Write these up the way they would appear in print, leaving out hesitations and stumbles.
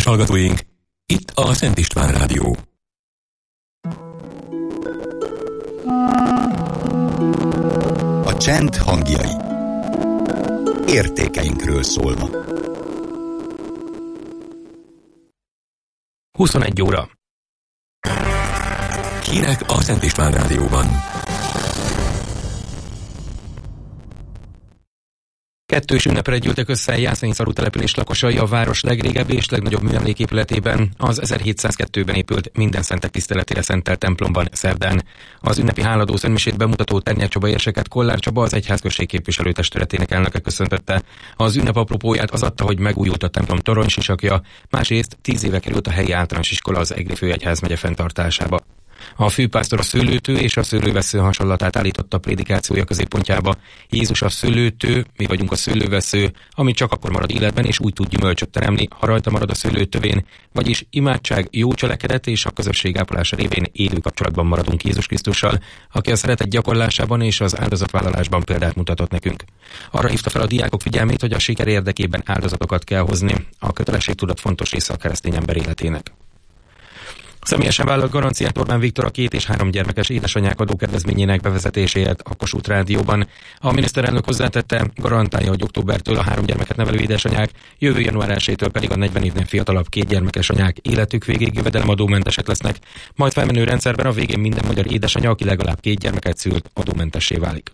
hallgatóink, itt a Szent István Rádió. A csend hangjai. Értékeinkről szólva. 21 óra. Hírek a Szent István Rádióban. Kettős ünnepre gyűltek össze Jászai-Szarú település lakosai a város legrégebbi és legnagyobb műemléképületében, az 1702-ben épült Mindenszentek tiszteletére szentelt templomban szerdán. Az ünnepi háladó szentmisét bemutató Ternyák Csaba érseket Kollár Csaba, az egyházközség képviselőtestületének elnöke köszöntötte. Az ünnep apropóját az adta, hogy megújult a templom toronysisakja, másrészt 10 éve került a helyi általános iskola az Egri főegyházmegye fenntartásába. A főpásztor a szőlőtő és a szőlővesző hasonlatát állította a prédikációja középpontjába. Jézus a szőlőtő, mi vagyunk a szőlővesző, ami csak akkor marad életben és úgy tud gyümölcsöt teremni, ha rajta marad a szőlőtövén, vagyis imádság, jó cselekedet és a közösség ápolása révén élő kapcsolatban maradunk Jézus Krisztussal, aki a szeretet gyakorlásában és az áldozatvállalásban példát mutatott nekünk. Arra hívta fel a diákok figyelmét, hogy a siker érdekében áldozatokat kell hozni. A kötelességtudat fontos része a keresztény ember életének. Személyesen vállalt garanciát Orbán Viktor a 2 és 3 gyermekes édesanyák adókedvezményének bevezetéséért a Kossuth Rádióban. A miniszterelnök hozzátette, garantálja, hogy októbertől a 3 gyermeket nevelő édesanyák, jövő január 1-től pedig a 40 évnél fiatalabb 2 gyermekes anyák életük végéig jövedelemadómentesek lesznek, majd felmenő rendszerben a végén minden magyar édesanya, aki legalább 2 gyermeket szült, adómentessé válik.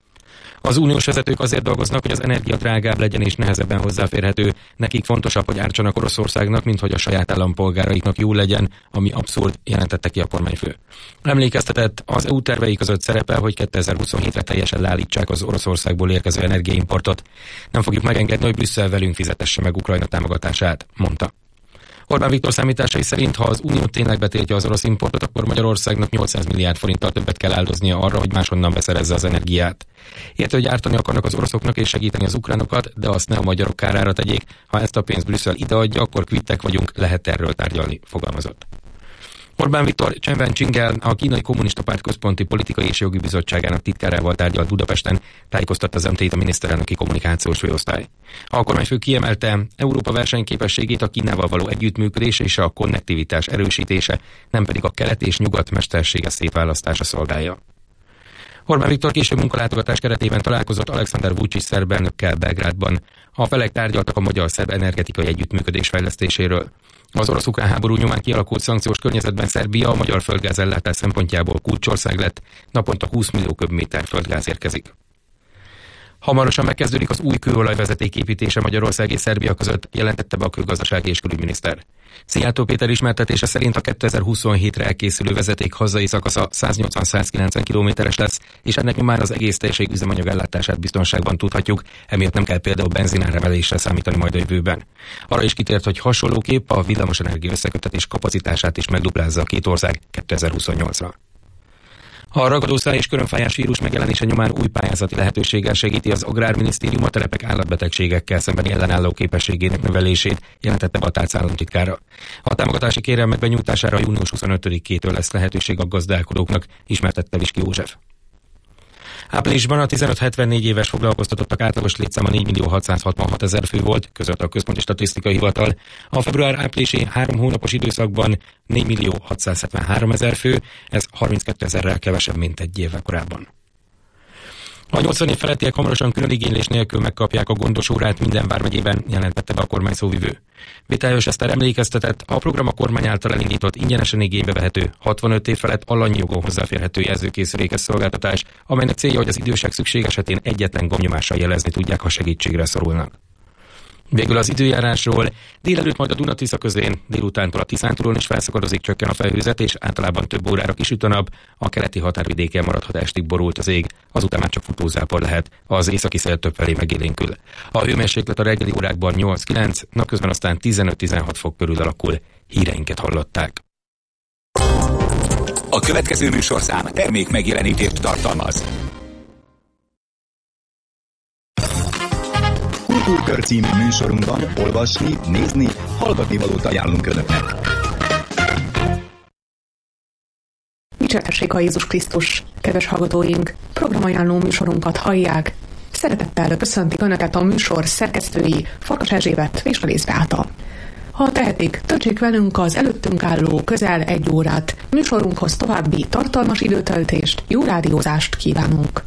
Az uniós vezetők azért dolgoznak, hogy az energia drágább legyen és nehezebben hozzáférhető. Nekik fontosabb, hogy ártsanak Oroszországnak, mint hogy a saját állampolgáraiknak jó legyen, ami abszurd, jelentette ki a kormányfő. Emlékeztetett, az EU tervei között szerepel, hogy 2027-re teljesen leállítsák az Oroszországból érkező energiaimportot. Nem fogjuk megengedni, hogy Brüsszel velünk fizetesse meg Ukrajna támogatását, mondta. Orbán Viktor számításai szerint, ha az Unió tényleg betiltja az orosz importot, akkor Magyarországnak 800 milliárd forinttal többet kell áldoznia arra, hogy máshonnan beszerezze az energiát. Értő, hogy ártani akarnak az oroszoknak és segíteni az ukránokat, de azt ne a magyarok kárára tegyék. Ha ezt a pénzt Brüsszel ideadja, akkor kvittek vagyunk, lehet erről tárgyalni, fogalmazott. Orbán Viktor Chen Wenqinggel, a Kínai Kommunista Párt Központi Politikai és Jogi Bizottságának titkárával tárgyalt Budapesten, tájékoztatta az MT-t a miniszterelnöki kommunikációs főosztály. A kormányfő kiemelte, Európa versenyképességét a Kínával való együttműködés és a konnektivitás erősítése, nem pedig a kelet és nyugat mesterséges szétválasztása szolgálja. Orbán Viktor később munkalátogatás keretében találkozott Alexander Vučić szerb elnökkel Belgrádban. A felek tárgyaltak a magyar-szerb energetikai együttműködés fejlesztéséről. Az orosz-ukrán háború nyomán kialakult szankciós környezetben Szerbia a magyar földgázellátás szempontjából kulcsország lett, naponta 20 millió köbméter földgáz érkezik. Hamarosan megkezdődik az új kőolajvezeték építése Magyarország és Szerbia között, jelentette be a külgazdasági és külügyminiszter. Szijjártó Péter ismertetése szerint a 2027-re elkészülő vezeték hazai szakasza 180-190 kilométeres lesz, és ennek már az egész térség üzemanyagellátását biztonságban tudhatjuk, emiatt nem kell például benzináremelésre számítani majd a jövőben. Arra is kitért, hogy hasonlóképp a villamosenergia összeköttetés kapacitását is megduplázza a két ország 2028-ra. A ragadószáj és körömfájás vírus megjelenése nyomán új pályázati lehetőséggel segíti az Agrárminisztérium a telepek állatbetegségekkel szembeni ellenálló képességének növelését, jelentette Batác államtitkára. A támogatási kérelmek benyújtására június 25-től lesz lehetőség a gazdálkodóknak, ismertette Viski József. Áprilisban a 15-74 éves foglalkoztatottak átlagos létszáma 4.666.000 fő volt, között a Központi Statisztikai Hivatal. A február-áprilisi 3 hónapos időszakban 4.673.000 fő, ez 32.000-rel kevesebb, mint egy évvel korábban. A 80 év felettiek hamarosan külön igénylés nélkül megkapják a gondos órát minden vármegyében, jelentette be a kormány szóvivő. Vitályos Eszter emlékeztetett, a program a kormány által elindított ingyenesen igénybe vehető 65 év felett alanyi jogon hozzáférhető jelzőkészülékes szolgáltatás, amelynek célja, hogy az idősek szükség esetén egyetlen gombnyomással jelezni tudják, ha segítségre szorulnak. Végül az időjárásról. Délelőtt majd a Duna-Tisza közén, délutántól a Tiszántúlon is felszakadozik, csökken a felhőzet, és általában több órára kisüt a nap. A keleti határvidéken maradhat estig borult az ég, azután már csak futózápor lehet. Az északi szél többfelé megélénkül. A hőmérséklet a reggeli órákban 8-9, napközben aztán 15-16 fok körül alakul. Híreinket hallották. A következő műsorszám termék megjelenítést tartalmaz. Kultúrkör című műsorunkban olvasni, nézni, hallgatni valót ajánlunk Önöknek. Dicsértessék a Jézus Krisztus, kedves hallgatóink! Programajánló műsorunkat hallják. Szeretettel köszöntik Önöket a műsor szerkesztői Farkas Erzsébet és Felész Beáta. Ha tehetik, töltsék velünk az előttünk álló közel 1 órát. Műsorunkhoz további tartalmas időtöltést, jó rádiózást kívánunk!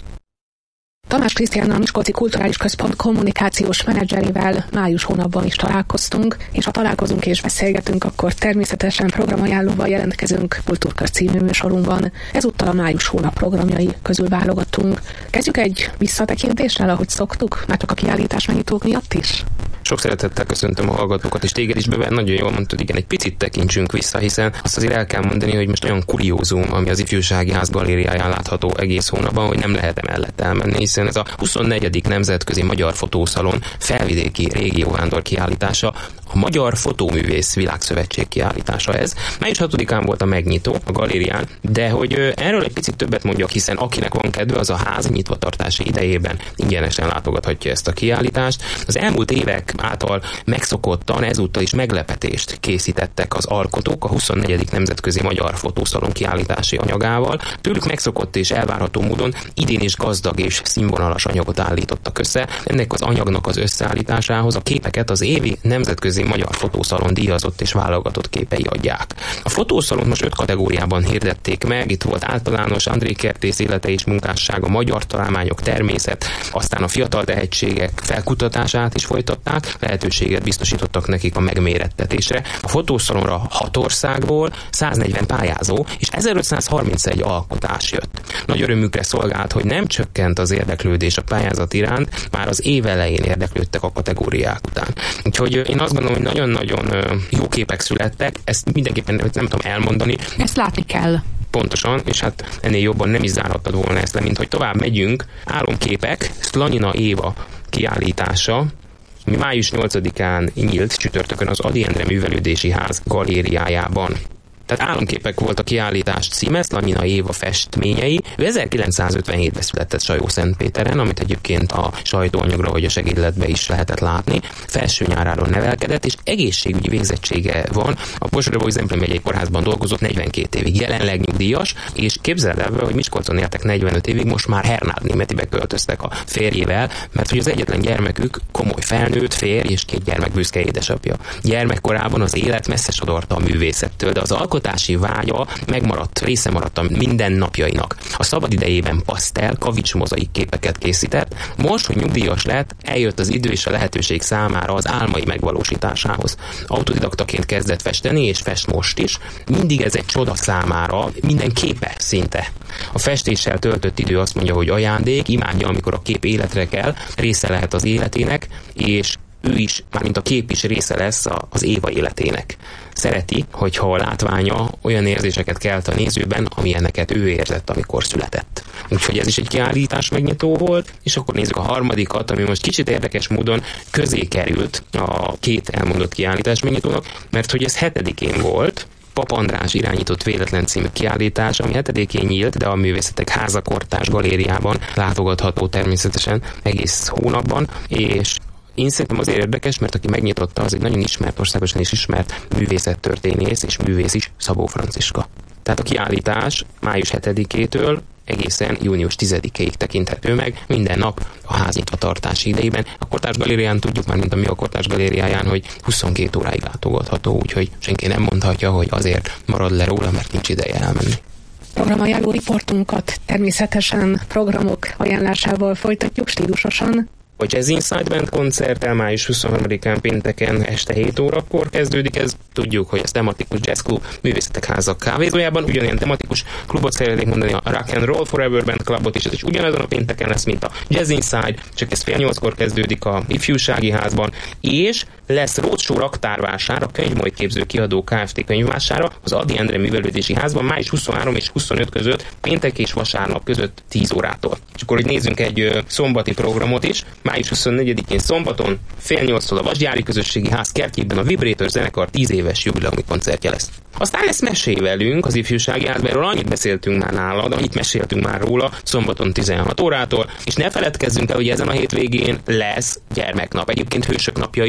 Tamás Krisztiánnal, a Miskolci Kulturális Központ kommunikációs menedzserével május hónapban is találkoztunk, és ha találkozunk és beszélgetünk, akkor természetesen programajánlóval jelentkezünk Kultúrkör című műsorunkban. Ezúttal a május hónap programjai közül válogattunk. Kezdjük egy visszatekintéssel, ahogy szoktuk, már csak a kiállítás megnyitók miatt is. Sok szeretettel köszöntöm a hallgatókat, és téged is, Beben, nagyon jól mondtad, igen, egy picit tekintsünk vissza, hiszen azt azért el kell mondani, hogy most olyan kuriózum, ami az Ifjúsági Ház galériáján látható egész hónapban, hogy nem lehet emellett elmenni, hiszen ez a 24. Nemzetközi Magyar Fotószalon felvidéki régióvándor kiállítása, a Magyar Fotóművész Világszövetség kiállítása ez. Május 6-án volt a megnyitó a galérián, de hogy erről egy picit többet mondjak, hiszen akinek van kedve, az a ház nyitvatartási idejében ingyenesen látogathatja ezt a kiállítást. Az elmúlt évek által megszokottan ezúttal is meglepetést készítettek az alkotók a 24. Nemzetközi Magyar Fotószalon kiállítási anyagával. Tőlük megszokott és elvárható módon idén is gazdag és színvonalas anyagot állítottak össze. Ennek az anyagnak az összeállításához a képeket az évi Nemzetközi Magyar Fotószalon díjazott és válogatott képei adják. A fotószalont most 5 kategóriában hirdették meg, itt volt általános, André Kertész élete és munkássága, magyar találmányok, természet, aztán a fiatal tehetségek felkutatását is folytatták, lehetőséget biztosítottak nekik a megmérettetésre. A fotószalonra 6 országból 140 pályázó és 1531 alkotás jött. Nagy örömükre szolgált, hogy nem csökkent az érdeklődés a pályázat iránt, már az év elején érdeklődtek a kategóriák után. Úgyhogy én azt gondolom, hogy nagyon-nagyon jó képek születtek, ezt mindenképpen nem tudom elmondani. Ezt látni kell. Pontosan, és hát ennél jobban nem is zárhattad volna ezt le, mint hogy tovább megyünk. Álomképek, Szlanyina Éva kiállítása, ami május 8-án nyílt csütörtökön az Ady Endre Művelődési Ház galériájában. Tehát álomképek volt a kiállítás címe, Szlanyina Éva festményei. Ő 1957-ben született Sajó-Szentpéteren, amit egyébként a sajtóanyagra vagy a segédletbe is lehetett látni. Felső nyáráron nevelkedett, és egészségügyi végzettsége van. A Pozsony-Zemplén megyei kórházban dolgozott 42 évig, jelenleg nyugdíjas, és képzeld el, hogy Miskolcon éltek 45 évig, most már Hernád Németibe költöztek a férjével, mert hogy az egyetlen gyermekük komoly felnőtt férj és 2 gyermek büszke édesapja. Gyermekkorában az élet messze sodorta a művészettől, de az alkotási vágya megmaradt, része maradt a mindennapjainak. A szabad idejében pasztel, kavics mozaik képeket készített. Most, hogy nyugdíjas lett, eljött az idő és a lehetőség számára az álmai megvalósításához. Autodidaktaként kezdett festeni, és fest most is. Mindig ez egy csoda számára, minden képe szinte. A festéssel töltött idő, azt mondja, hogy ajándék, imádja, amikor a kép életre kell, része lehet az életének, és ő is, mármint a kép is része lesz az Éva életének. Szereti, hogyha a látványa olyan érzéseket kelt a nézőben, amilyeneket ő érzett, amikor született. Úgyhogy ez is egy kiállítás megnyitó volt, és akkor nézzük a harmadikat, ami most kicsit érdekes módon közé került a 2 elmondott kiállítás megnyitónak, mert hogy ez 7-én volt, Pap András irányított Véletlen című kiállítás, ami 7-én nyílt, de a Művészetek Háza Kortárs galériában látogatható természetesen egész hónapban, és én szerintem azért érdekes, mert aki megnyitotta, az egy nagyon ismert, országosan is ismert művészettörténész és művész is, Szabó Franciska. Tehát a kiállítás május 7-től egészen június 10-ig tekinthető meg, minden nap a ház nyitvatartási idejében. A Kortárs galérián tudjuk már, mint a mi a Kortárs galériáján, hogy 22 óráig látogatható, úgyhogy senki nem mondhatja, hogy azért marad le róla, mert nincs ideje elmenni. Programajánló riportunkat természetesen programok ajánlásával folytatjuk stílusosan. A Jazz Inside Band koncerttel május 23-án pénteken este 7 órakor kezdődik. Ez tudjuk, hogy ez tematikus jazzklub Művészetek Háza kávézójában. Ugyanilyen tematikus klubot szeretnék mondani, a Rock and Roll Forever Band klubot is, ez is ugyanazon a pénteken lesz, mint a Jazz Inside, csak ez fél 8-kor kezdődik a Ifjúsági Házban, és lesz roadshow raktárvásár a Könyvmoly Képző Kiadó Kft. Könyvvására az Ady Endre Művelődési Házban május 23 és 25 között, péntek és vasárnap között 10 órától. És akkor, hogy nézzünk egy szombati programot is, május 24-én szombaton fél 8-tól a Vasgyári Közösségi Ház kertjében a Vibrétor zenekar 10 éves jubileumi koncertje lesz. Aztán lesz mesévelünk az Ifjúsági Házban, erről annyit beszéltünk már nálad, annyit meséltünk már róla szombaton 16 órától, és ne feledkezzünk el, hogy ezen a hétvégén lesz gyermeknap. Egyébként Hősök napja is, tehát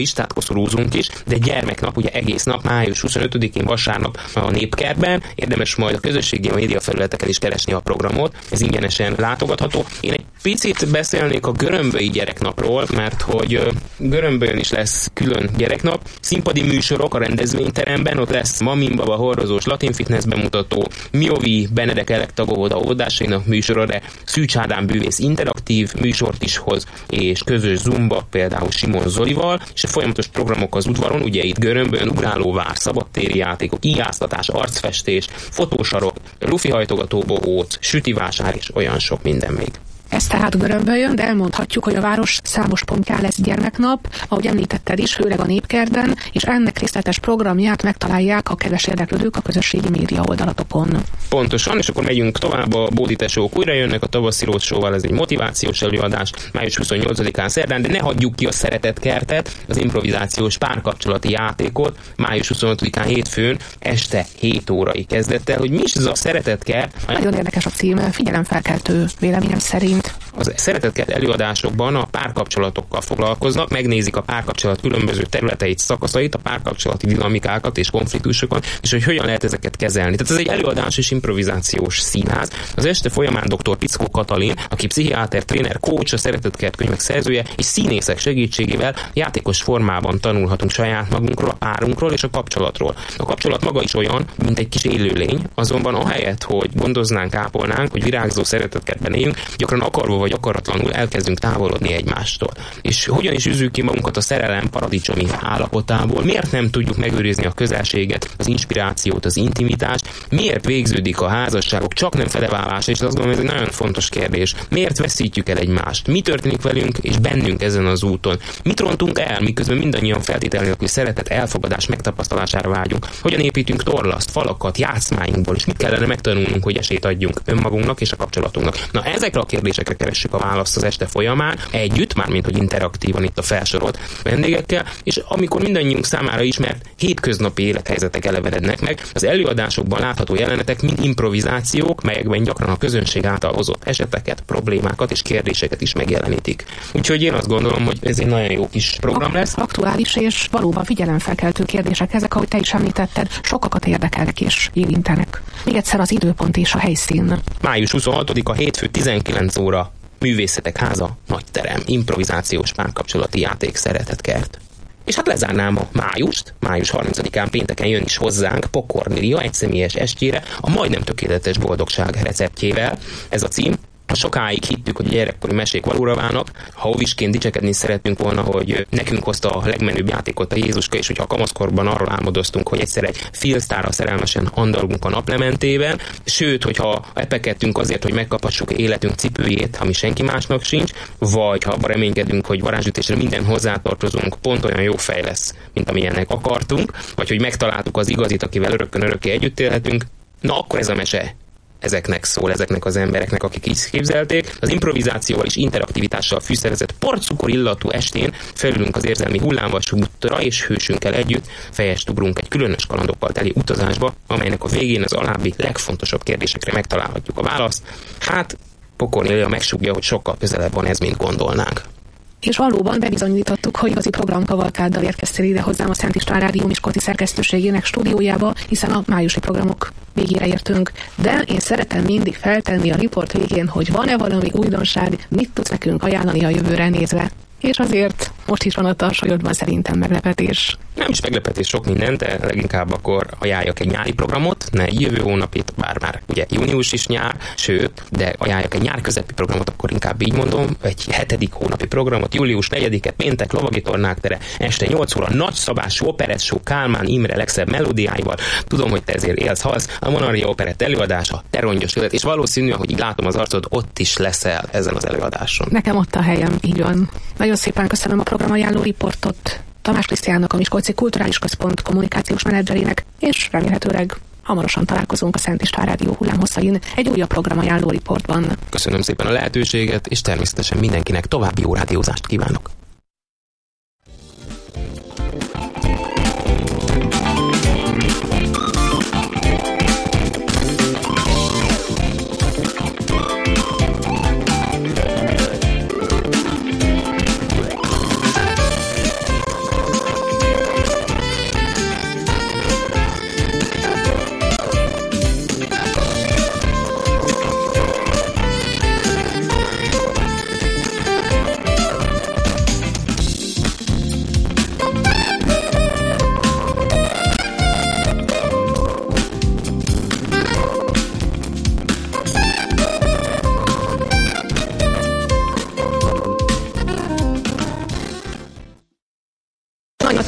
búcsúzunk is, de gyermeknap ugye egész nap, május 25-én vasárnap a Népkertben, érdemes majd a közösségi média felületeken is keresni a programot, ez ingyenesen látogatható. Én egy picit beszélnék a görömböi gyereknapról, mert hogy Görömbölyön is lesz külön gyereknap, színpadi műsorok a rendezvényteremben, ott lesz Mamin Baba hordozós latin fitness bemutató, Miovi Benedek elektragóvoda óvodásainak műsora, de Szűcs Ádám bűvész interaktív műsort is hoz, és közös zumba, például Simon Zolival, és a folyamatos programok az udvaron, ugye itt Görömbölyön ugrálóvár, szabadtéri játékok, íjáztatás, arcfestés, fotósarok, lufihajtogató bohóc, sütivásár és olyan sok minden még. Ez tehát Görömbölyön, de elmondhatjuk, hogy a város számos pontján lesz gyermeknap, ahogy említetted is, főleg a Népkertben, és ennek részletes programját megtalálják a kedves érdeklődők a közösségi média oldalatokon. Pontosan, és akkor megyünk tovább, a Bódi tesók újra jönnek a tavaszi roadshow-val, ez egy motivációs előadás, május 28-án szerdán, de ne hagyjuk ki a Szeretetkertet, az improvizációs párkapcsolati játékot, május 26-án hétfőn, este 7 órai kezdettel, hogy mi is ez a Szeretetkert. Nagyon érdekes a cím, figyelemfelkeltő véleményem szerint. Az Szeretetkert előadásokban a párkapcsolatokkal foglalkoznak, megnézik a párkapcsolat különböző területeit, szakaszait, a párkapcsolati dinamikákat és konfliktusokat, és hogy hogyan lehet ezeket kezelni. Tehát ez egy előadás és improvizációs színház. Az este folyamán dr. Pickó Katalin, aki pszichiáter, tréner, coach, a Szeretetkert könyvek szerzője, és színészek segítségével játékos formában tanulhatunk saját magunkról, a párunkról és a kapcsolatról. A kapcsolat maga is olyan, mint egy kis élőlény, azonban ahelyett, hogy gondoznánk, ápolnánk, hogy virágzó szeretetkertben éljünk, gyakran akarva vagy akaratlanul elkezdünk távolodni egymástól. És hogyan is űzzük ki magunkat a szerelem paradicsomi állapotából? Miért nem tudjuk megőrizni a közelséget, az inspirációt, az intimitást? Miért végződik a házasságok csak nem feleválása? És azt gondolom, ez egy nagyon fontos kérdés. Miért veszítjük el egymást? Mi történik velünk és bennünk ezen az úton? Mit rontunk el, miközben mindannyian feltételnek, hogy szeretet, elfogadás megtapasztalására vágyunk? Hogyan építünk torlaszt, falakat, játszmáinkból, és mit kellene megtanulnunk, hogy esélyt adjunk önmagunknak és a kapcsolatunknak? Na, ezekre a kérdésekre keressük a választ az este folyamán, együtt, mármint hogy interaktívan itt a felsorolt vendégekkel, és amikor mindannyiunk számára ismert hétköznapi élethelyzetek elevenednek meg, az előadásokban látható jelenetek mind improvizációk, melyekben gyakran a közönség által hozott eseteket, problémákat és kérdéseket is megjelenítik. Úgyhogy én azt gondolom, hogy ez egy nagyon jó kis program lesz. Aktuális és valóban figyelemfelkeltő kérdések ezek, ahogy te is említetted, sokakat érdekelnek és érintenek. Még egyszer az időpont és a helyszín. Május 26-a hétfő 19 óra, Művészetek Háza, nagy terem, improvizációs párkapcsolati játék, Szeretetkert. És hát lezárnám a májust, május 30-án pénteken jön is hozzánk Pokornélia egyszemélyes estjére a majdnem tökéletes boldogság receptjével. Ez a cím. Sokáig hittük, hogy a gyerekkori mesék valóra válnak. Ha óvisként dicsekedni szeretünk volna, hogy nekünk hozta a legmenőbb játékot a Jézuska, és hogyha a kamaszkorban arról álmodoztunk, hogy egyszer egy filmsztárral szerelmesen andalgunk a naplementében, sőt, hogyha epekedtünk azért, hogy megkaphassuk életünk cipőjét, ami senki másnak sincs, vagy ha abban reménykedünk, hogy varázsütésre minden hozzátartozunk, pont olyan jó fej lesz, mint amilyennek akartunk, vagy hogy megtaláltuk az igazit, akivel örökkön-örökké együtt élhetünk, na akkor ez a mese ezeknek szól, ezeknek az embereknek, akik így képzelték. Az improvizációval és interaktivitással fűszerezett porcukor illatú estén felülünk az érzelmi hullámvasútra, és hősünkkel együtt fejest ugrunk egy különös kalandokkal teli utazásba, amelynek a végén az alábbi legfontosabb kérdésekre megtalálhatjuk a választ. Hát, Pokornélia megsúgja, hogy sokkal közelebb van ez, mint gondolnánk. És valóban bebizonyítottuk, hogy igazi programkavalkáddal érkeztél ide hozzám a Szent István Rádió Miskolci szerkesztőségének stúdiójába, hiszen a májusi programok végére értünk. De én szeretem mindig feltenni a riport végén, hogy van-e valami újdonság, mit tudsz nekünk ajánlani a jövőre nézve. És azért most is van a tarsolyodban szerintem meglepetés. Nem is meglepetés sok mindent, de leginkább akkor ajánljak egy nyári programot, ne egy jövő hónapit, bár már ugye június is nyár, sőt, de ajánljak egy nyár közepi programot, akkor inkább így mondom, egy 7. hónapi programot, július 4-e, péntek, Lovagi Tornák tere, este 8 óra, nagyszabású operettshow Kálmán Imre legszebb melódiáival. Tudom, hogy te ezért élsz, halsz, a Monarchia operett előadása, te rongyos élet, és valószínű, hogy így látom az arcod, ott is leszel ezen az előadáson. Nekem ott a helyem, így van. Nagyon szépen köszönöm a programajánló riportot Tamás Krisztiánnak, a Miskolci Kulturális Központ kommunikációs menedzserének, és remélhetőleg hamarosan találkozunk a Szent István Rádió hullámhosszain egy újabb programajánló riportban. Köszönöm szépen a lehetőséget, és természetesen mindenkinek további jó rádiózást kívánok.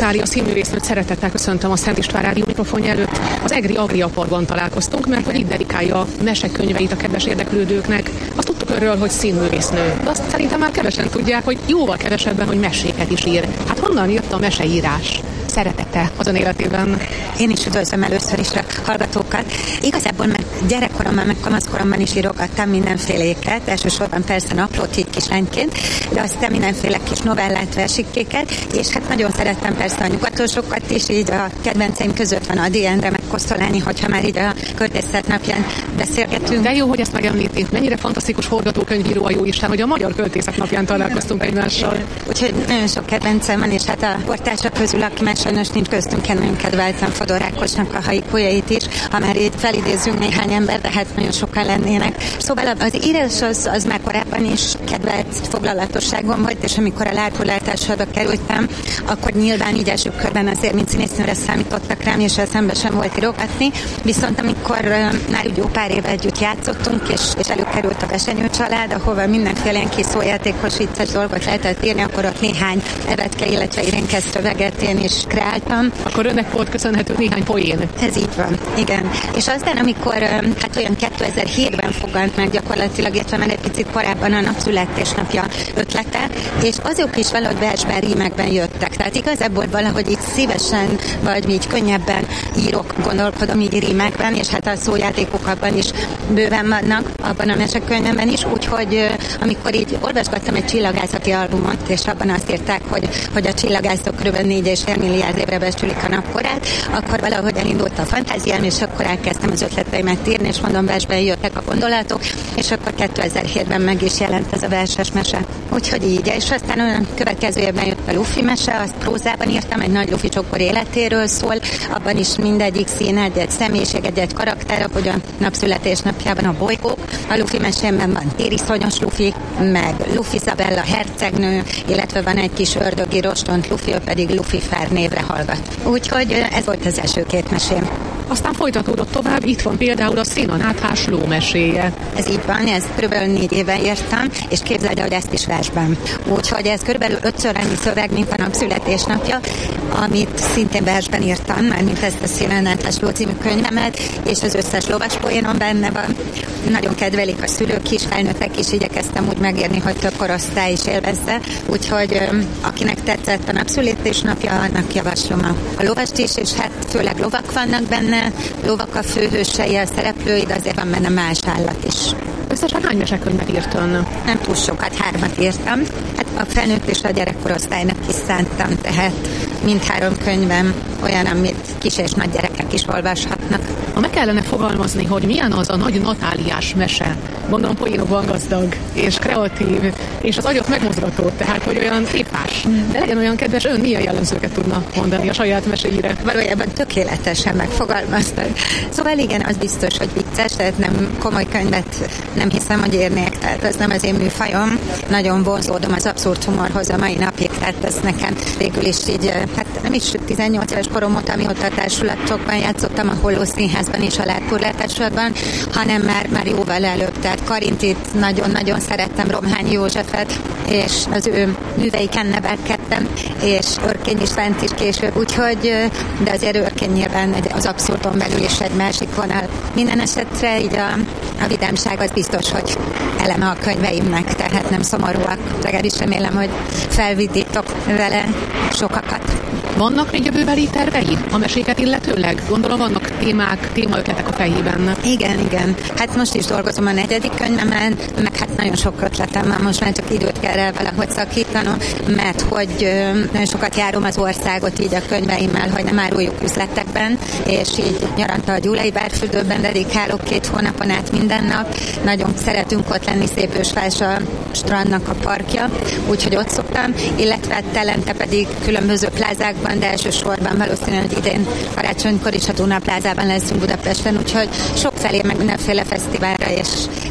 Natália színművésznőt szeretettel köszöntöm a Szent István Rádió mikrofonja előtt. Az Egri Agria Parkban találkoztunk, mert hogy itt dedikálja a mesekönyveit a kedves érdeklődőknek. Azt tudtuk örről, hogy színművésznő, de azt szerintem már kevesen tudják, hogy jóval kevesebben, hogy meséket is ír. Hát honnan jött a meseírás szeretete az ön életében? Én is üdvözlöm először is a hallgatókat. Igazából már gyerekkoromban, meg kamaszkoromban is írogattam mindenféléket, elsősorban persze naplót így kislányként, de aztán mindenféle kis novellát, versikkéket, és hát nagyon szerettem persze a nyugatosokat is, így a kedvenceim között van Ady Endre, meg Kosztolányi, hogyha már így a költészet napján beszélgetünk. De jó, hogy ezt megemlíti. Mennyire fantasztikus forgatókönyvíró a jó Isten, hogy a Magyar Költészet napján találkoztunk egymással. Úgyhogy nagyon sok kedvencem van, és hát a kortársak közül, aki már sajnos nincs köztünk, én nagyon kedveltem Fodor Ákosnak a haikójait is, ha már itt felidézzünk néhány ember, de hát nagyon sokan lennének. Szóval az írás az már korábban is kedvelt foglalatosságom volt, és amikor a lárpulátásodba kerültem, akkor nyilván így első körben azért, mint színésznőre számítottak rám, és eszembe sem volt írogatni. Viszont amikor már úgy jó pár éve együtt játszottunk, és előkerült a Besenyő család, ahova mindenféle ilyen kis szójátékos vicces dolgot lehetett írni, akkor ott néhány evetke, illetve irénkes szöveget én is kreáltam. Akkor önnek volt köszönhető néhány poén. Ez így van, igen. És aztán, amikor hát olyan 2007-ben fogant meg gyakorlatilag, illetve már egy picit korábban a napszületésnapja ötlete, és azok is valahogy versben, rímekben jöttek. Tehát igazából valahogy így szívesen, vagy így könnyebben írok, gondolkodom így rímekben, és hát a szójátékok abban is bőven vannak, abban a mesekönyvemben is, úgyhogy amikor így olvasgattam egy csillagászati albumot, és abban azt írták, hogy a csillagászok kb. 4,5 milliárd évre becsülik a napkorát, akkor valahogy elindult a fantáziám, és akkor elkezdtem az ötleteimet írni, és mondom, versben jöttek a gondolatok, és akkor 2007-ben meg is jelent ez a verses mese. Úgyhogy így, és aztán a következő évben jött a Luffy mese, azt prózában írtam, egy nagy Luffy csokor életéről szól, abban is mindegyik szín egy személyiség, egy karakter, hogy a napszületésnapjában a bolygók. A Luffy mesémben van tériszonyos Luffy, meg Luffy Isabella hercegnő, illetve van egy kis ördögi rostont Luffy, ő pedig Luffy Fair névre hallgat. Úgyhogy ez volt az első két mesém. Aztán folytatódott tovább, itt van például a Szénanáthás lómeséje. Ez így van, ez kb. 4 éve írtam, és képzeld el, hogy ezt is versben. Úgyhogy ez kb. 5-ször annyi szöveg, mint a napszületésnapja, amit szintén versben írtam, mármint ezt a Szénanáthás ló című könyvemet, és az összes lovas poénom benne van. Nagyon kedvelik a szülők is, felnőttek is, igyekeztem úgy megírni, hogy több korosztály is élvezze, úgyhogy akinek tetszett a napszületésnapja, annak javaslom a lovast is, és hát főleg lovak vannak benne, lovak a főhősei, a szereplőid, azért van benne más állat is. Összesen hány mesekönyvet írt ön? Nem túl sokat, 3 írtam. Hát a felnőtt és a gyerekkorosztálynak is szántam, tehát mindhárom könyvem olyan, amit kis és nagy gyerekek is olvashatnak. Ha meg kellene fogalmazni, hogy milyen az a nagy Natáliás mese, gondolom poénokban gazdag, és kreatív, és az agyat megmozgató, tehát hogy olyan épás. De legyen olyan kedves, ön milyen jellemzőket tudna mondani a saját meséire? Valójában tökéletesen megfogalmaztad. Szóval igen, az biztos, hogy vicces, tehát nem komoly könyvet nem hiszem, hogy érnék, tehát ez nem az én műfajom. Nagyon vonzódom az abszurd humorhoz a mai napig, tehát ez nekem végül is így, hát nem is 18 éves korom óta, amióta a társulatokban játszottam, a Holló Színházban és a Lárpurlátásodban, hanem már jóval előbb, tehát Karintit nagyon-nagyon szerettem, Romhányi Józsefet, és az ő műveiken nevelkedtem, és Örkény Istvánt is később, úgyhogy, de azért Örkény nyilván az abszurdon belül is egy másik vonal. Minden esetre így a vidámság az biztos, hogy eleme a könyveimnek, tehát nem szomorúak. Legalábbis remélem, hogy felvidítok vele sokakat. Vannak még jövőbeli tervei a meséket illetőleg? Gondolom vannak témaötletek a fejében. Igen. Hát most is dolgozom a 4. könyvemen, meg hát nagyon sok ötletem van, most már csak időt kell rá valahogy szakítanom, mert hogy nagyon sokat járom az országot így a könyveimmel, hogy nem áruljuk üzletekben, és így nyaranta a Gyulai Várfürdőben dedikálok 2 hónapon át minden nap. Nagyon szeretünk ott lenni, Szépősvás a strandnak a parkja, úgyhogy ott szoktam, illetve telente pedig különböző plázákban, de elsősorban valószínűleg idén karácsonykor is a Duna plázában leszünk Budapesten, úgyhogy sokfelé meg mindenféle fesztiválra és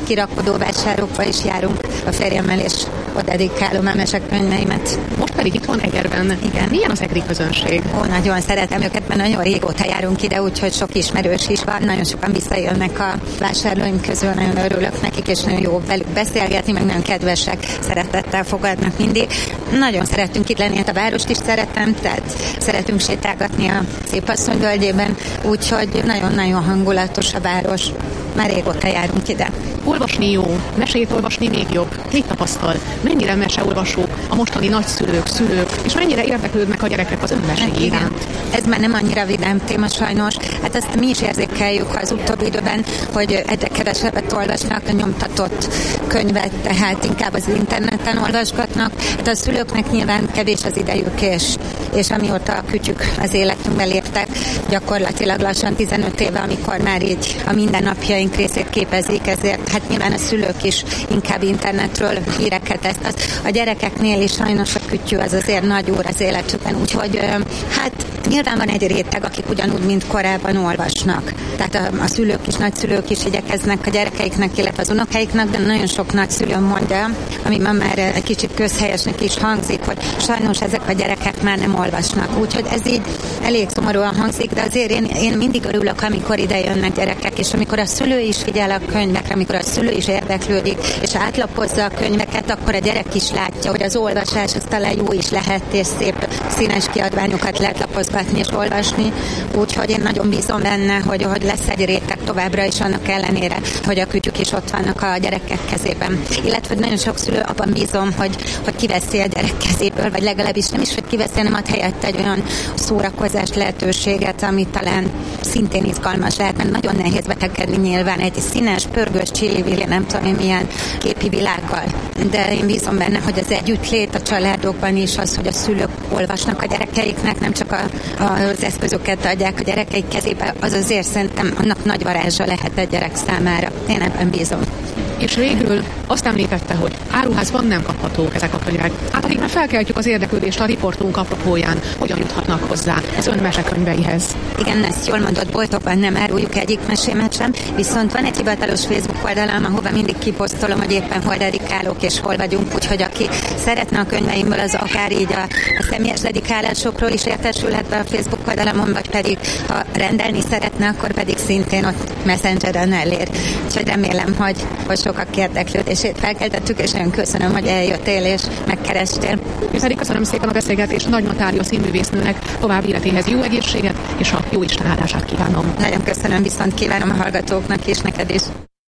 kirakodóvásárokba is járunk a férjemmel, és oda dedikálom a mesekönyveimet. Most pedig itt van Egerben. Igen. Milyen az egri közönség? Nagyon szeretem őket, mert nagyon régóta járunk ide, úgyhogy sok ismerős is van. Nagyon sokan visszajönnek a vásárlóim közül, nagyon örülök nekik, és nagyon jó velük beszélgetni, meg nagyon kedvesek, szeretettel fogadnak mindig. Nagyon szeretünk itt lenni, a várost is szeretem, tehát szeretünk sétálgatni a Szépasszony völgyében, úgyhogy nagyon-nagyon hangulatos a város. Már régóta járunk ide. Olvasni jó, mesét olvasni még jobb. Mit tapasztal? Mennyire meseolvasók a mostani nagyszülők, szülők, és mennyire érdeklődnek a gyerekek az önmesék iránt? Ez már nem annyira vidám téma sajnos. Hát ezt mi is érzékeljük az utóbbi időben, hogy egyre kevesebbet olvasnak a nyomtatott könyvet, tehát inkább az interneten olvasgatnak. Hát a szülőknek nyilván kevés az idejük, és amióta a kütyük az életünkbe léptek, gyakorlatilag lassan 15 éve, amikor már így a mindennapjaink részét képezik, ezért hát nyilván a szülők is inkább internetről híreket tesznek. A gyerekeknél is sajnos a kütyű az azért nagy úr az életükben, úgyhogy hát nyilván van egy réteg, akik ugyanúgy, mint korábban olvasnak. Tehát a szülők is, nagyszülők is igyekeznek a gyerekeiknek, illetve az unokáiknak, de nagyon sok nagyszülő mondja, ami ma már egy kicsit közhelyesnek is hangzik, hogy sajnos ezek a gyerekek már nem olvasnak. Úgyhogy ez így elég szomorúan hangzik, de azért én mindig örülök, amikor ide jönnek gyerekek, és amikor a szülő is figyel a könyvekre, amikor a szülő is érdeklődik, és átlapozza a könyveket, akkor a gyerek is látja, hogy az olvasás az talán jó is lehet, és szép színes kiadványokat lehet lapozgatni és olvasni. Úgyhogy én nagyon bízom benne, hogy lesz egy réteg továbbra is, annak ellenére, hogy a kütyük is ott vannak a gyerekek kezében. Illetve nagyon sok szülő abban bízom, hogy kiveszi a gyerek kezéből, vagy legalábbis nem is, hogy kiveszi, hanem ad helyett egy olyan szórakozás lehetőséget, ami talán szintén izgalmas lehet, mert nagyon nehéz betegedni nyilván egy színes, pörgős csili-vili, nem tudom én milyen képi világgal. De én bízom benne, hogy az együttlét a családokban is az, hogy a szülők olvasnak a gyerekeiknek, nem csak az eszközöket adják a gyerekeik kezébe, az azért szerintem annak nagy varázsa lehet egy gyerek számára. Én ebben bízom. És végül azt említette, hogy áruházban nem kaphatók ezek a könyvek. Hát addig már felkeltjük az érdeklődést a riportunk apropóján, hogyan juthatnak hozzá az ön mesekönyveihez. Igen, ezt jól mondott, boltokban nem áruljuk egyik mesémet sem, viszont van egy hivatalos Facebook oldalam, ahova mindig kiposztolom, hogy éppen hol dedikálok és hol vagyunk, úgyhogy aki szeretne a könyveimből, az akár így a személyes dedikálásokról is értesülhet be a Facebook oldalamon, vagy pedig ha rendelni szeretne, akkor pedig szintén ott Messengeren elér. Úgyhogy remélem, hogy sokak érdeklődését felkeltettük, és nagyon köszönöm, hogy eljöttél és megkerestél. És pedig köszönöm szépen a beszélgetést Nagy Notárja színművésznőnek, további életéhez jó egészséget, és a jó Isten áldását kívánom. Nagyon köszönöm, viszont kívánom a hallgatóknak és neked is.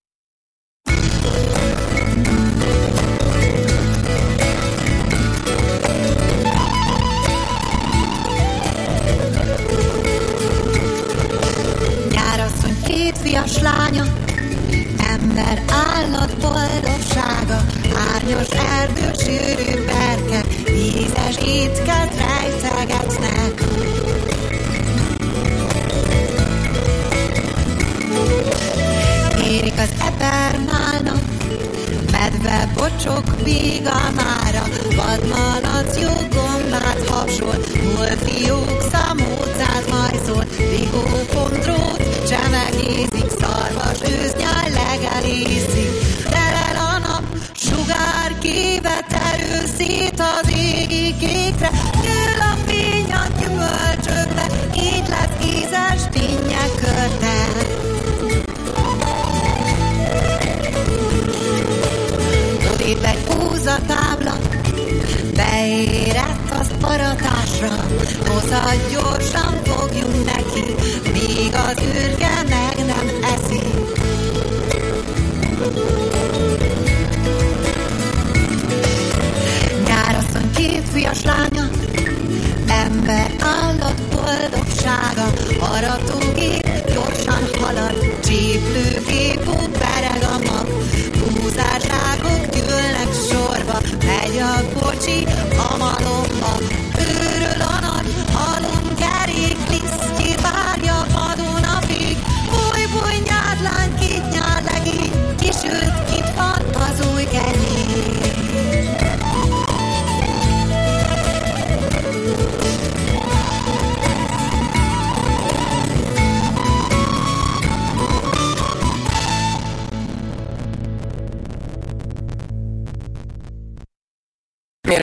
Nyárasszony két fias lánya, ember, állat boldogsága, árnyos erdő, sűrű berke, ízes étket rejtegetnek. Érik az epernálnak, medve bocsok vígamára, vadmalac jó gombát habsol, mulfiók számócát majszol, rigókondrót csemegézik, szarvas ősznyáj legelészik. Terel a nap, sugár kévet erő szét az égi kékre, nyíl a fény a gyümölcsökbe, így lesz ízes dinnyek körte. Odébb egy húzatábla, beérett az aratásra, hozzad gyorsan fogjunk neki, míg az ürge meg nem eszik. Nyárasszony két fias lánya, ember, állat boldogsága, aratógép gyorsan halad, csíplőgépú bereg a mag, húzáságok gyűlnek sorba, megy a kocsi a malomba, őrül a nagy halomkerék, lisztjét várja vadon a fék, búj, nyádlány, két nyádlegény, kisült, itt van az új kenyér.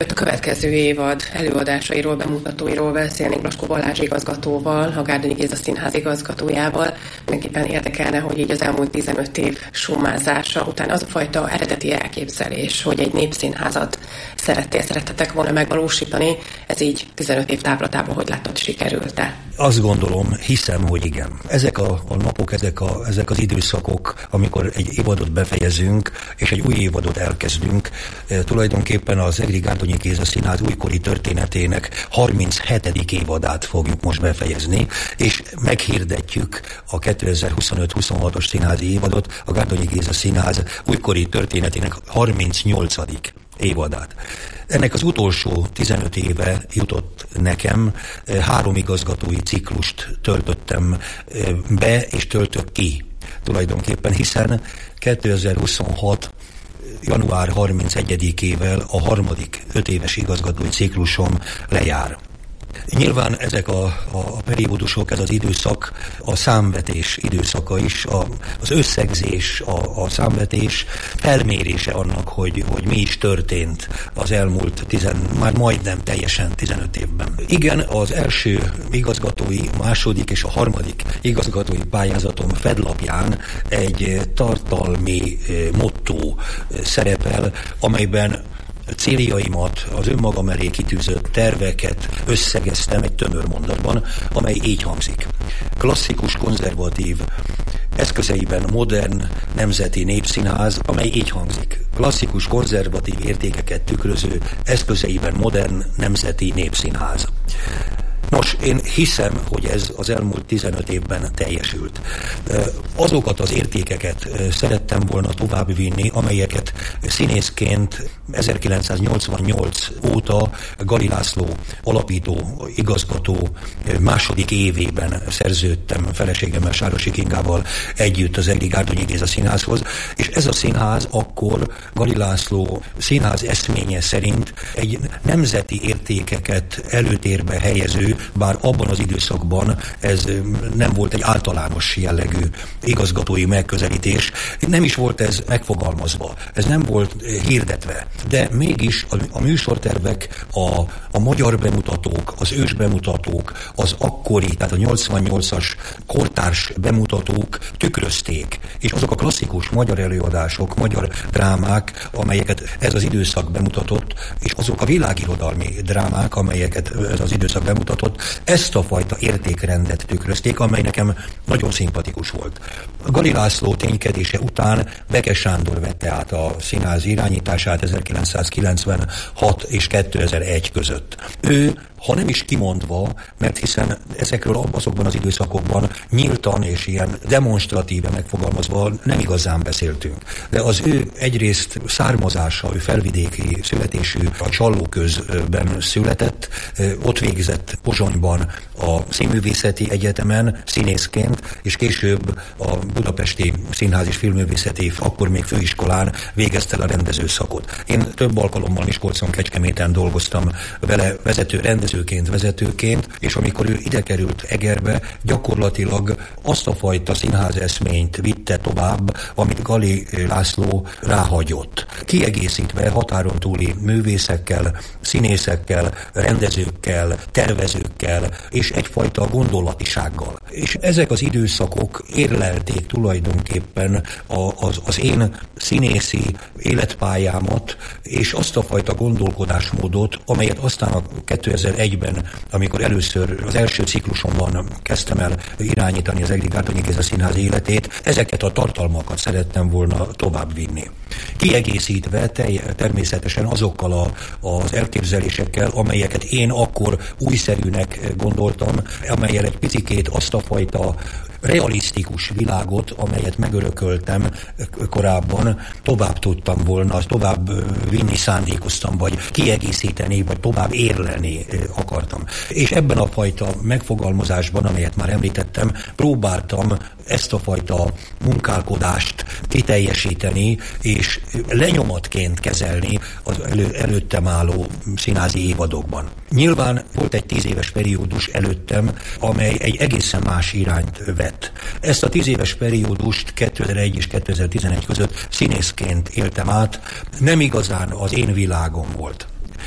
Mielőtt a következő évad előadásairól, bemutatóiról beszélnénk Blaskó Balázs igazgatóval, a Gárdonyi Géza Színház igazgatójával, mindenképpen érdekelne, hogy így az elmúlt 15 év summázása után az a fajta eredeti elképzelés, hogy egy népszínházat szerettetek volna megvalósítani, ez így 15 év távlatában, hogy láttad, sikerült-e? Azt gondolom, hiszem, hogy igen. Ezek a napok, ezek az időszakok, amikor egy évadot befejezünk, és egy új évadot elkezdünk, tulajdonképpen az Egri Gárdonyi Géza Színház újkori történetének 37. évadát fogjuk most befejezni, és meghirdetjük a 2025-26-os színházi évadot, a Gárdonyi Géza Színház újkori történetének 38. évadát. Ennek az utolsó 15 éve jutott nekem, 3 igazgatói ciklust töltöttem be, és töltök ki tulajdonképpen, hiszen 2026. január 31-ével a harmadik 5 éves igazgatói ciklusom lejár. Nyilván ezek a periódusok, ez az időszak, a számvetés időszaka is, az összegzés, a számvetés felmérése annak, hogy mi is történt az elmúlt már majdnem teljesen 15 évben. Igen, az első igazgatói, második és a harmadik igazgatói pályázatom fedlapján egy tartalmi motto szerepel, amelyben céljaimat, az önmagam elé kitűzött terveket összegeztem egy tömör mondatban, amely így hangzik. Klasszikus, konzervatív eszközeiben modern nemzeti népszínház, amely így hangzik. Klasszikus, konzervatív értékeket tükröző eszközeiben modern nemzeti népszínház. Nos, én hiszem, hogy ez az elmúlt 15 évben teljesült. Azokat az értékeket szerettem volna továbbvinni, amelyeket színészként 1988 óta Gali László alapító, igazgató második évében szerződtem feleségemmel, Sárosi Kingával együtt az Egri Gárdonyi Géza Színházhoz, és ez a színház akkor Gali László színház eszménye szerint egy nemzeti értékeket előtérbe helyező, bár abban az időszakban ez nem volt egy általános jellegű igazgatói megközelítés, nem is volt ez megfogalmazva, ez nem volt hirdetve, de mégis a műsortervek, a magyar bemutatók, az ős bemutatók, az akkori, tehát a 88-as kortárs bemutatók tükrözték, és azok a klasszikus magyar előadások, magyar drámák, amelyeket ez az időszak bemutatott, és azok a világirodalmi drámák, amelyeket ez az időszak bemutatott, ezt a fajta értékrendet tükrözték, amely nekem nagyon szimpatikus volt. Gali László ténykedése után Beke Sándor vette át a színház irányítását 1996 és 2001 között. Ő, ha nem is kimondva, mert hiszen ezekről azokban az időszakokban nyíltan és ilyen demonstratíve megfogalmazva nem igazán beszéltünk. De az ő egyrészt származása, ő felvidéki születésű, a Csallóközben született, ott végzett Pozsonyban a Színművészeti Egyetemen színészként, és később a Budapesti Színház és Filmművészeti, akkor még főiskolán végezte el a rendezőszakot. Én több alkalommal Miskolcon, Kecskeméten dolgoztam vele vezetőként, és amikor ő ide került Egerbe, gyakorlatilag azt a fajta színházeszményt vitte tovább, amit Gali László ráhagyott. Kiegészítve határon túli művészekkel, színészekkel, rendezőkkel, tervezőkkel, és egyfajta gondolatisággal. És ezek az időszakok érlelték tulajdonképpen az én színészi életpályámat, és azt a fajta gondolkodásmódot, amelyet aztán a 2001-ben, amikor először az első ciklusomban kezdtem el irányítani az Egri Gárdonyi Géza Színház életét, ezeket a tartalmakat szerettem volna továbbvinni. Kiegészítve természetesen azokkal az elképzelésekkel, amelyeket én akkor újszerűnek gondoltam, amellyel egy picikét azt a fajta realisztikus világot, amelyet megörököltem korábban, tovább tudtam volna, tovább vinni szándékoztam, vagy kiegészíteni, vagy tovább érlelni akartam. És ebben a fajta megfogalmazásban, amelyet már említettem, próbáltam ezt a fajta munkálkodást kiteljesíteni, és lenyomatként kezelni az előttem álló színházi évadokban. Nyilván volt egy 10 éves periódus előttem, amely egy egészen más irányt vett. Ezt a 10 éves periódust 2001 és 2011 között színészként éltem át, nem igazán az én világom volt.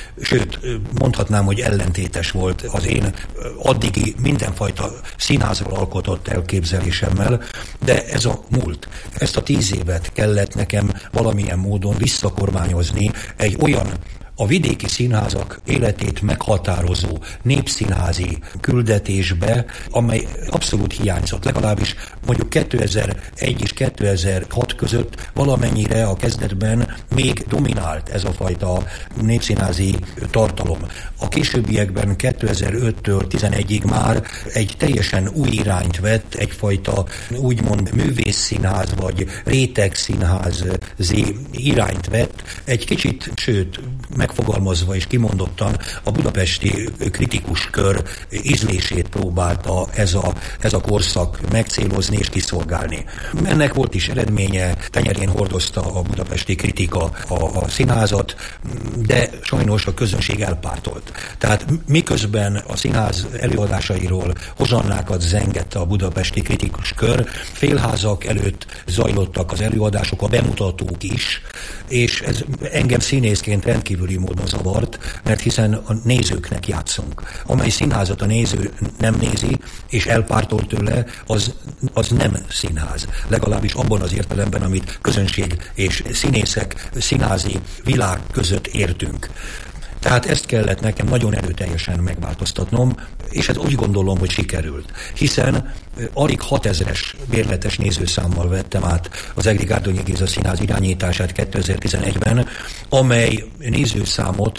sőt, mondhatnám, hogy ellentétes volt az én addigi mindenfajta színházról alkotott elképzelésemmel, de ez a múlt. Ezt a 10 évet kellett nekem valamilyen módon visszakormányozni egy olyan a vidéki színházak életét meghatározó népszínházi küldetésbe, amely abszolút hiányzott. Legalábbis mondjuk 2001 és 2006 között valamennyire a kezdetben még dominált ez a fajta népszínházi tartalom. A későbbiekben 2005-től 11-ig már egy teljesen új irányt vett, egyfajta úgymond művészszínház vagy rétegszínházi irányt vett, egy kicsit, sőt, megfogalmazva és kimondottan a budapesti kritikus kör ízlését próbálta ez a korszak megcélozni és kiszolgálni. Ennek volt is eredménye, tenyerén hordozta a budapesti kritika a színházat, de sajnos a közönség elpártolt. Tehát miközben a színház előadásairól hozsannákat zengett a budapesti kritikus kör, félházak előtt zajlottak az előadások, a bemutatók is, és ez engem színészként rendkívüli módon zavart, mert hiszen a nézőknek játszunk. Amely színházat a néző nem nézi, és elpártol tőle, az nem színház. Legalábbis abban az értelemben, amit közönség és színészek, színházi világ között értünk. Tehát ezt kellett nekem nagyon erőteljesen megváltoztatnom, és ez úgy gondolom, hogy sikerült. Hiszen alig 6000-es bérletes nézőszámmal vettem át az Egri Gárdonyi Géza Színház irányítását 2011-ben, amely nézőszámot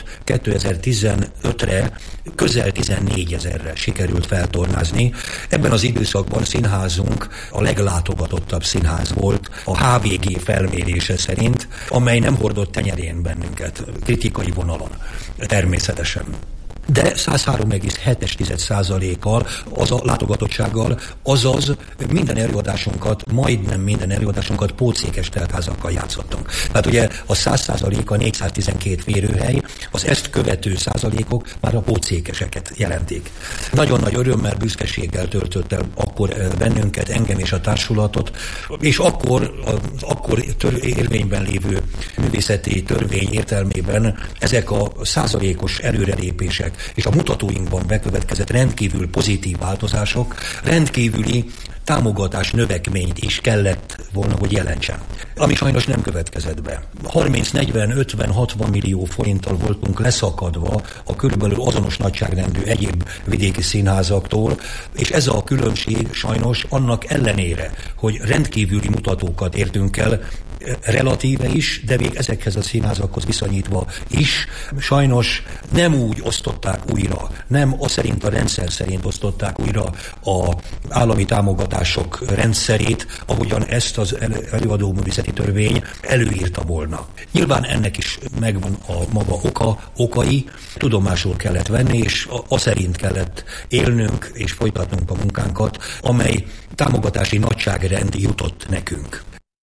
2015-re közel 14 000-re sikerült feltornázni. Ebben az időszakban színházunk a leglátogatottabb színház volt a HVG felmérése szerint, amely nem hordott tenyerén bennünket kritikai vonalon. Természetesen. De 103,7%-kal, az a látogatottsággal, azaz majdnem minden előadásunkat pótszékes teltházakkal játszottunk. Tehát ugye a 100%-a 412 férőhely, az ezt követő százalékok már a pótszékeseket jelentik. Nagyon nagy örömmel, büszkeséggel töltött el akkor bennünket, engem és a társulatot, és akkor érvényben lévő művészeti törvény értelmében ezek a százalékos előrelépések és a mutatóinkban bekövetkezett rendkívül pozitív változások rendkívüli támogatás növekményt is kellett volna, hogy jelentsen. Ami sajnos nem következett be. 30, 40, 50, 60 millió forinttal voltunk leszakadva a körülbelül azonos nagyságrendű egyéb vidéki színházaktól, és ez a különbség sajnos annak ellenére, hogy rendkívüli mutatókat értünk el, relatíve is, de még ezekhez a színházakhoz viszonyítva is, sajnos nem úgy osztották újra, nem az szerint a rendszer szerint osztották újra az állami támogatások rendszerét, ahogyan ezt az előadóművészeti törvény előírta volna. Nyilván ennek is megvan a maga okai, tudomásul kellett venni, és az szerint kellett élnünk és folytatnunk a munkánkat, amely támogatási nagyságrend jutott nekünk.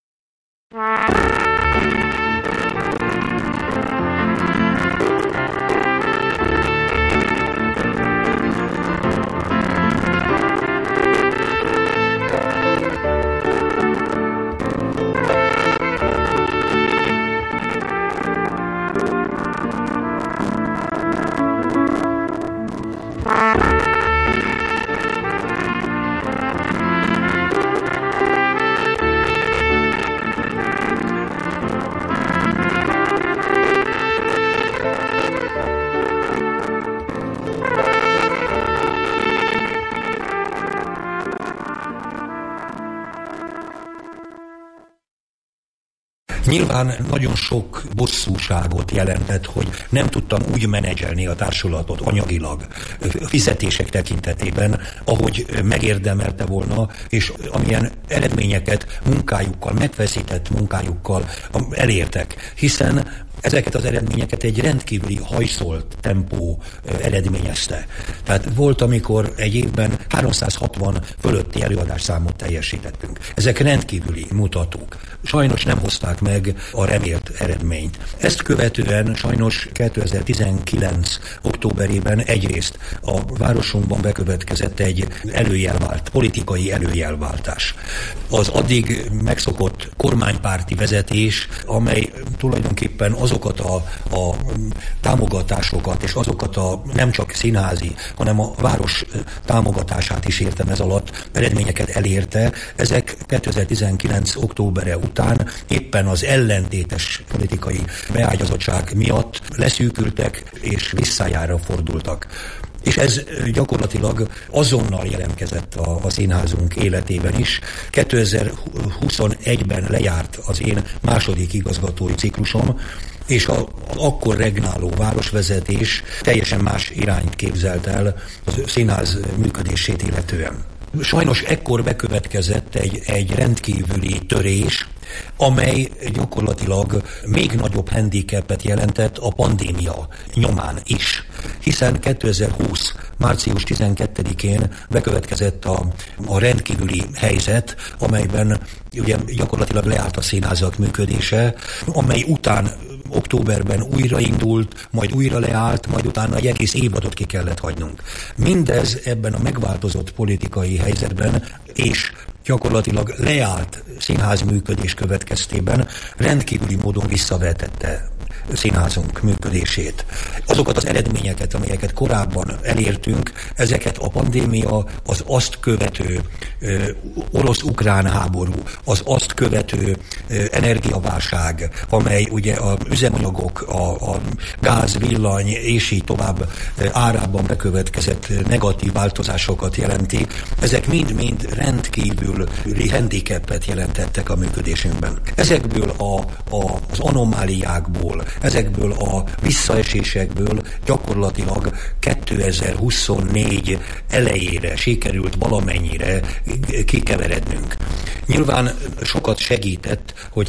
Nyilván nagyon sok bosszúságot jelentett, hogy nem tudtam úgy menedzselni a társulatot anyagilag, fizetések tekintetében, ahogy megérdemelte volna, és amilyen eredményeket munkájukkal, megfeszített munkájukkal elértek. Hiszen ezeket az eredményeket egy rendkívüli hajszolt tempó eredményezte. Tehát volt, amikor egy évben 360 fölötti előadásszámot teljesítettünk. Ezek rendkívüli mutatók. Sajnos nem hozták meg a remélt eredményt. Ezt követően sajnos 2019. októberében egyrészt a városunkban bekövetkezett egy politikai előjelváltás. Az addig megszokott kormánypárti vezetés, amely tulajdonképpen az azokat a támogatásokat, és azokat a nem csak színházi, hanem a város támogatását is értem ez alatt, eredményeket elérte. Ezek 2019. októbere után éppen az ellentétes politikai beágyazottság miatt leszűkültek és visszájára fordultak. És ez gyakorlatilag azonnal jelentkezett a színházunk életében is. 2021-ben lejárt az én második igazgatói ciklusom, és az akkor regnáló városvezetés teljesen más irányt képzelt el a színház működését illetően. Sajnos ekkor bekövetkezett egy rendkívüli törés, amely gyakorlatilag még nagyobb handicapet jelentett a pandémia nyomán is. Hiszen 2020. március 12-én bekövetkezett a rendkívüli helyzet, amelyben ugye gyakorlatilag leállt a színházak működése, amely után októberben újraindult, majd újra leállt, majd utána egy egész évadot ki kellett hagynunk. Mindez ebben a megváltozott politikai helyzetben és gyakorlatilag leállt színház működés következtében rendkívüli módon visszavetette színházunk működését. Azokat az eredményeket, amelyeket korábban elértünk, ezeket a pandémia, az azt követő orosz-ukrán háború, az azt követő energiaválság, amely ugye az üzemanyagok, a gáz, villany és így tovább árában bekövetkezett negatív változásokat jelenti, ezek mind-mind rendkívüli handicapet jelentettek a működésünkben. Ezekből az anomáliákból, ezekből a visszaesésekből gyakorlatilag 2024 elejére sikerült valamennyire kikeverednünk. Nyilván sokat segített, hogy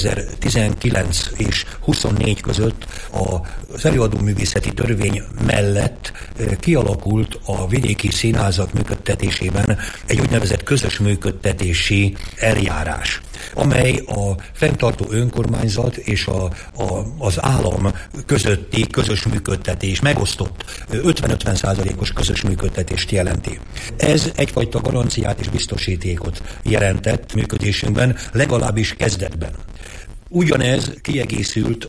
2019 és 24 között az előadóművészeti törvény mellett kialakult a vidéki színházak működtetésében egy úgynevezett közös működtetési eljárás, amely a fenntartó önkormányzat és az állam közötti közös működtetés, megosztott 50-50%-os közös működtetést jelenti. Ez egyfajta garanciát és biztosítékot jelentett működésünkben, legalábbis kezdetben. Ugyanez kiegészült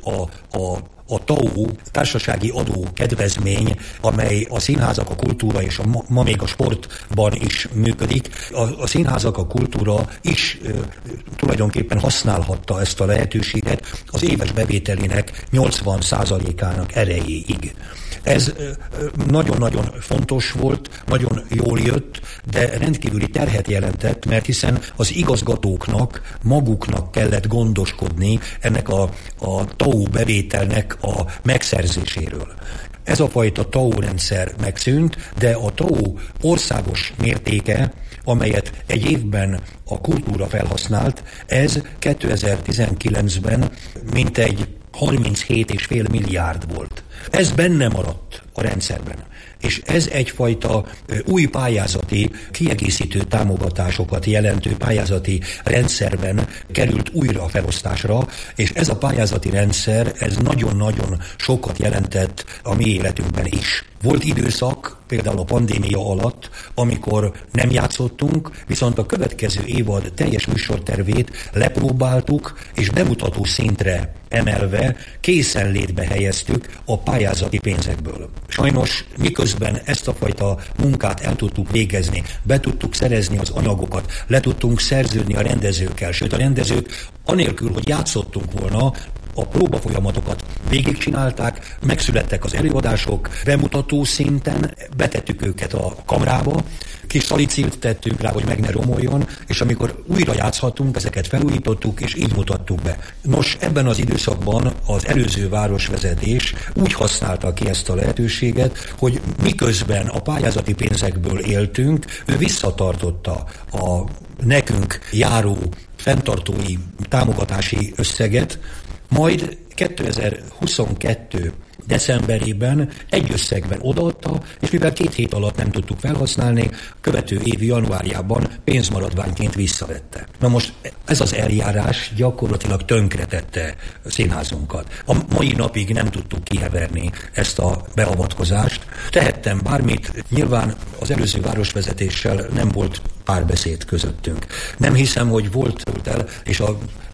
a TAO, társasági adó kedvezmény, amely a színházak, a kultúra és ma még a sportban is működik. A színházak, a kultúra is tulajdonképpen használhatta ezt a lehetőséget az éves bevételének 80%-ának erejéig. Ez nagyon-nagyon fontos volt, nagyon jól jött, de rendkívüli terhet jelentett, mert hiszen az igazgatóknak, maguknak kellett gondoskodni ennek a TAO bevételnek a megszerzéséről. Ez a fajta TAO rendszer megszűnt, de a TAO országos mértéke, amelyet egy évben a kultúra felhasznált, ez 2019-ben mintegy 37,5 milliárd volt. Ez benne maradt a rendszerben. És ez egyfajta új pályázati, kiegészítő támogatásokat jelentő pályázati rendszerben került újra felosztásra, és ez a pályázati rendszer, ez nagyon-nagyon sokat jelentett a mi életünkben is. Volt időszak, például a pandémia alatt, amikor nem játszottunk, viszont a következő évad teljes műsortervét lepróbáltuk, és bemutató szintre emelve készenlétbe helyeztük a pályázati pénzekből. Sajnos miközben ezt a fajta munkát el tudtuk végezni, be tudtuk szerezni az anyagokat, le tudtunk szerződni a rendezőkkel, sőt a rendezők anélkül, hogy játszottunk volna, a próbafolyamatokat végigcsinálták, megszülettek az előadások, bemutató szinten, betettük őket a kamrába, kis szalicilt tettünk rá, hogy meg ne romoljon, és amikor újra játszhatunk, ezeket felújítottuk, és így mutattuk be. Nos, ebben az időszakban az előző városvezetés úgy használta ki ezt a lehetőséget, hogy miközben a pályázati pénzekből éltünk, ő visszatartotta a nekünk járó fenntartói támogatási összeget, majd 2022 decemberében egy összegben odaadta, és mivel 2 hét alatt nem tudtuk felhasználni, követő év januárjában pénzmaradványként visszavette. Na most ez az eljárás gyakorlatilag tönkretette a színházunkat. A mai napig nem tudtuk kiheverni ezt a beavatkozást. Tehettem bármit, nyilván az előző városvezetéssel nem volt párbeszéd közöttünk. Nem hiszem, hogy volt el, és a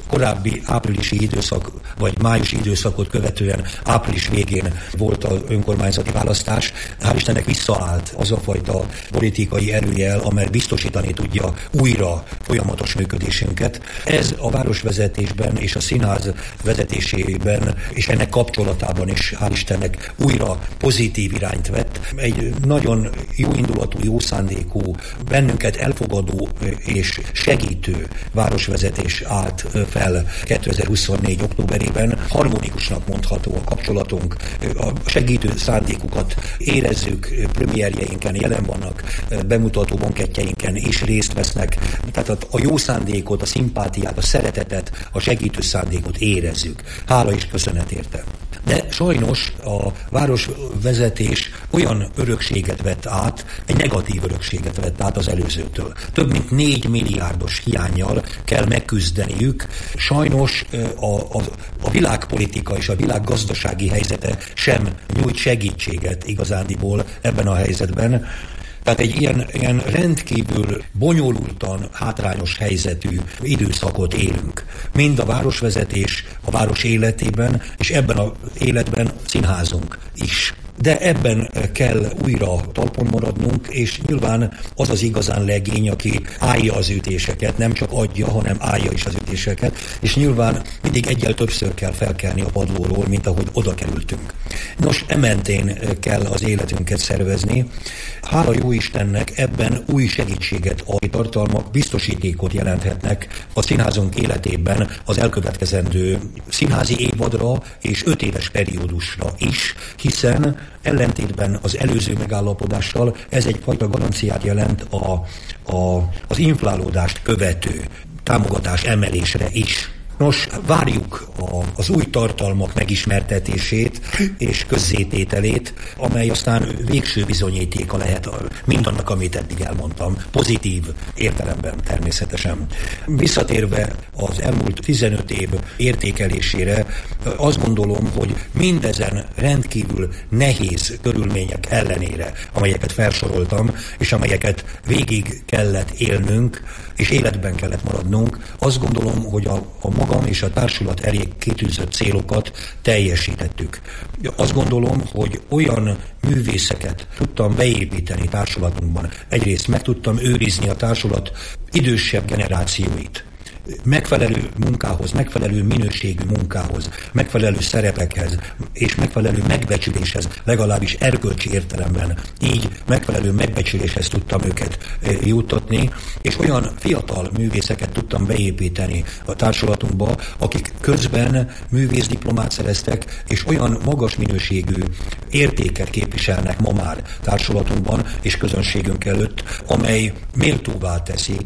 korábbi áprilisi időszak, vagy májusi időszakot követően április végén volt az önkormányzati választás. Hál' Istennek visszaállt az a fajta politikai erőjel, amely biztosítani tudja újra folyamatos működésünket. Ez a városvezetésben és a színház vezetésében és ennek kapcsolatában is hál' Istennek újra pozitív irányt vett. Egy nagyon jó indulatú, jó szándékú, bennünket elfogadó és segítő városvezetés állt fel 2024. októberében. Harmonikusnak mondható a kapcsolatunk, a segítő szándékukat érezzük, premierjeinken jelen vannak, bemutató bankettjeinken is részt vesznek. Tehát a jó szándékot, a szimpátiát, a szeretetet, a segítő szándékot érezzük. Hála és köszönet érte. De sajnos a városvezetés olyan örökséget vett át, egy negatív örökséget vett át az előzőtől. Több mint 4 milliárdos hiánnyal kell megküzdeniük. Sajnos a világpolitika és a világgazdasági helyzete sem nyújt segítséget igazándiból ebben a helyzetben. Tehát egy ilyen rendkívül bonyolultan hátrányos helyzetű időszakot élünk. Mind a városvezetés a város életében, és ebben az életben színházunk is. De ebben kell újra talpon maradnunk, és nyilván az az igazán legény, aki állja az ütéseket, nem csak adja, hanem állja is az ütéseket, és nyilván mindig egyel többször kell felkelni a padlóról, mint ahogy oda kerültünk. Nos, ementén kell az életünket szervezni. Hála jó Istennek ebben új segítséget adni tartalmak, biztosítékot jelenthetnek a színházunk életében az elkövetkezendő színházi évadra és 5 éves periódusra is, hiszen ellentétben az előző megállapodással ez egyfajta garanciát jelent az inflálódást követő támogatás emelésre is. Nos, várjuk az új tartalmak megismertetését és közzétételét, amely aztán végső bizonyítéka lehet mindannak, amit eddig elmondtam, pozitív értelemben természetesen. Visszatérve az elmúlt 15 év értékelésére, azt gondolom, hogy mindezen rendkívül nehéz körülmények ellenére, amelyeket felsoroltam, és amelyeket végig kellett élnünk, és életben kellett maradnunk, azt gondolom, hogy a magam és a társulat elé kitűzött célokat teljesítettük. Azt gondolom, hogy olyan művészeket tudtam beépíteni társulatunkban. Egyrészt meg tudtam őrizni a társulat idősebb generációit. Megfelelő munkához, megfelelő minőségű munkához, megfelelő szerepekhez és megfelelő megbecsüléshez, legalábbis erkölcsi értelemben, így megfelelő megbecsüléshez tudtam őket juttatni, és olyan fiatal művészeket tudtam beépíteni a társulatunkba, akik közben művészdiplomát szereztek, és olyan magas minőségű értéket képviselnek ma már társulatunkban és közönségünk előtt, amely méltóvá teszi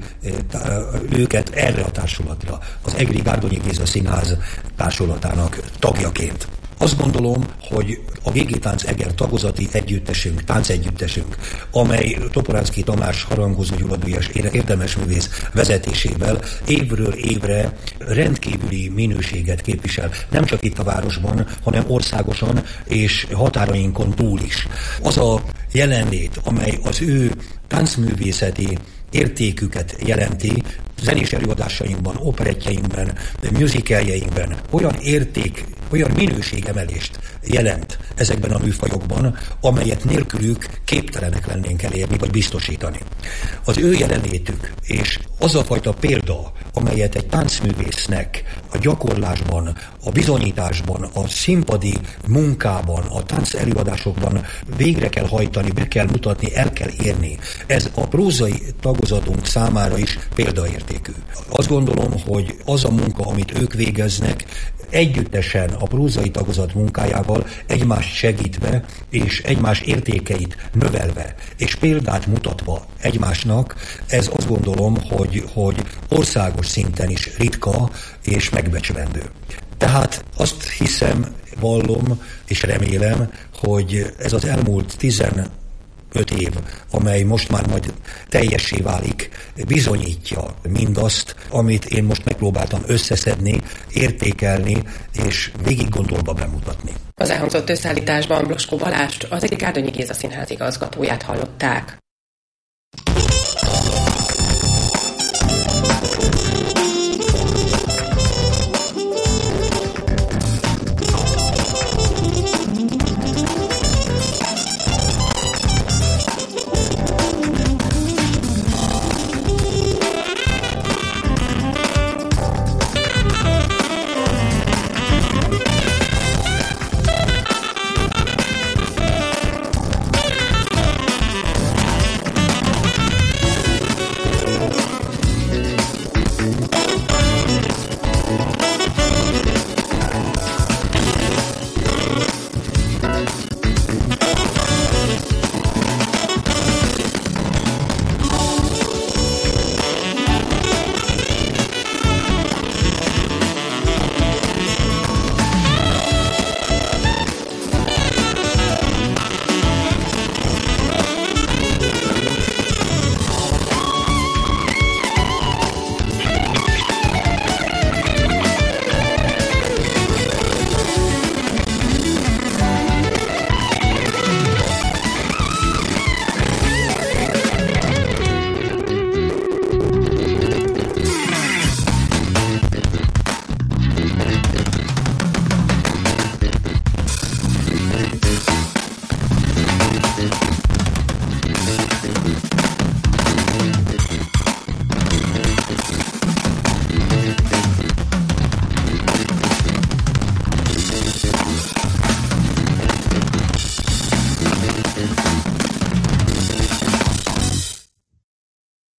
őket erre a társulatra, az Egri Gárdonyi Géza Színház társulatának tagjaként. Azt gondolom, hogy a GG Tánc Eger tagozati együttesünk, táncegyüttesünk, amely Toporánszky Tamás harangozó Gyuladíjas érdemes művész vezetésével évről évre rendkívüli minőséget képvisel. Nem csak itt a városban, hanem országosan és határainkon túl is. Az a jelenlét, amely az ő táncművészeti értéküket jelenti, zenés előadásainkban, operettjeinkben, musicaljeikben olyan minőségemelést jelent ezekben a műfajokban, amelyet nélkülük képtelenek lennénk elérni vagy biztosítani. Az ő jelenlétük és az a fajta példa, amelyet egy táncművésznek a gyakorlásban, a bizonyításban, a színpadi munkában, a tánc előadásokban végre kell hajtani, be kell mutatni, el kell érni. Ez a prózai tagozatunk számára is példaértékű. Azt gondolom, hogy az a munka, amit ők végeznek, együttesen a prózai tagozat munkájával egymást segítve és egymás értékeit növelve és példát mutatva egymásnak, ez azt gondolom, hogy országos szinten is ritka és megbecsülendő. Tehát azt hiszem, vallom és remélem, hogy ez az elmúlt 15 év, amely most már majd teljessé válik, bizonyítja mindazt, amit én most megpróbáltam összeszedni, értékelni és végig gondolva bemutatni. Az elhangzott összeállításban Bloskó Balást, az Egri Gárdonyi Géza Színház igazgatóját hallották.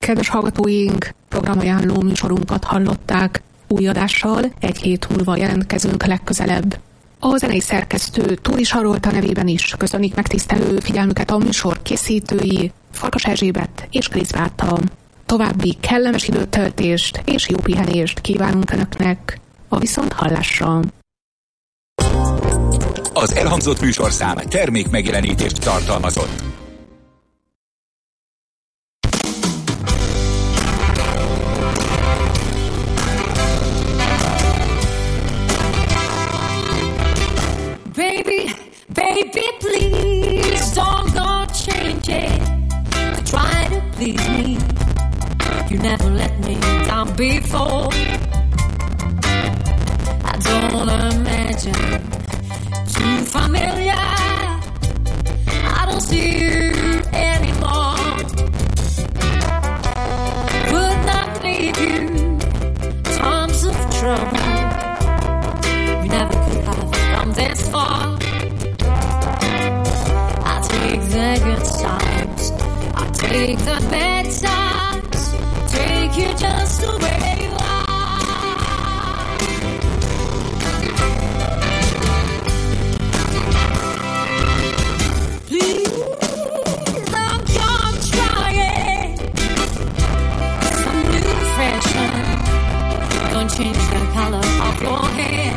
Kedves hallgatóink, programajánló műsorunkat hallották. Új adással egy hét múlva jelentkezünk legközelebb. A zenei szerkesztő Tóri Sarolta nevében is köszönik megtisztelő figyelmüket a műsor készítői, Farkas Erzsébet és Krisz Beáta. További kellemes időtöltést és jó pihenést kívánunk Önöknek. A viszonthallásra! Az elhangzott műsorszám termék megjelenítést tartalmazott. Baby, please don't change it to try to please me. You never let me down before. I don't imagine too familiar. I don't see you anymore. Would not leave you times of trouble. You never could have come this far. Take the good times, I take the bad times, take you just the way you are. Please, I'm gonna try it. Some new fashion, don't change the color of your hair.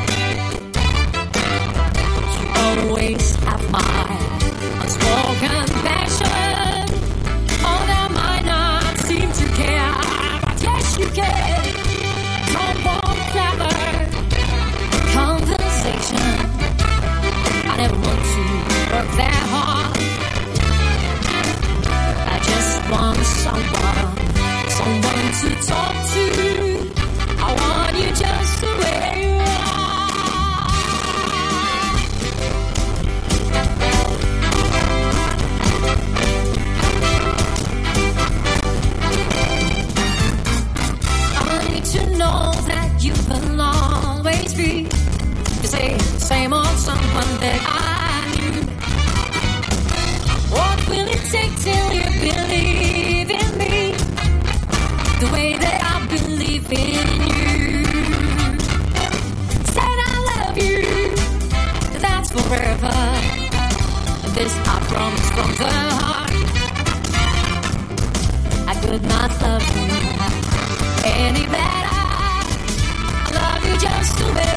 You always have my unspoken passion. Oh, that might not seem to care, but yes, you can. Don't want clever conversation. I never want to work that hard. I just want someone to talk to. I want you just the way you are. To know that you will always be the same old someone that I knew. What will it take till you believe in me the way that I believe in you? Said I love you, that's forever. This I promise from the heart. I could not love you any better. I love you just the way